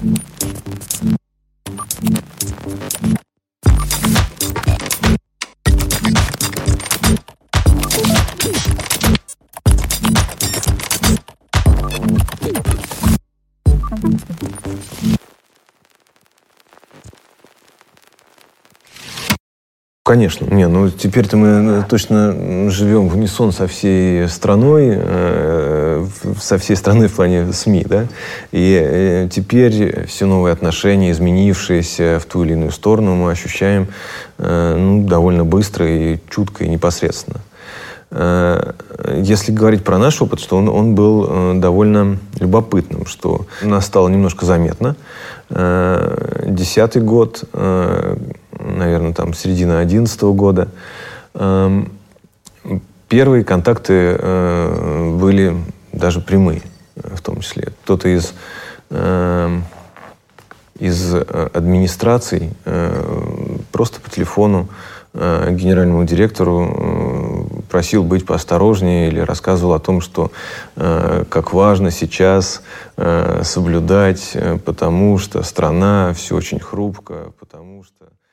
Конечно. Теперь-то мы точно живем в унисон со всей страной, со всей страной в плане СМИ, да? И теперь все новые отношения, изменившиеся в ту или иную сторону, мы ощущаем довольно быстро и чутко и непосредственно. Если говорить про наш опыт, что он был довольно любопытным, что у нас стало немножко заметно. 2010 год, наверное, середина 2011 года. Первые контакты были даже прямые, в том числе. Кто-то из администраций просто по телефону генеральному директору просил быть поосторожнее или рассказывал о том, что как важно сейчас соблюдать, потому что страна все очень хрупко, потому что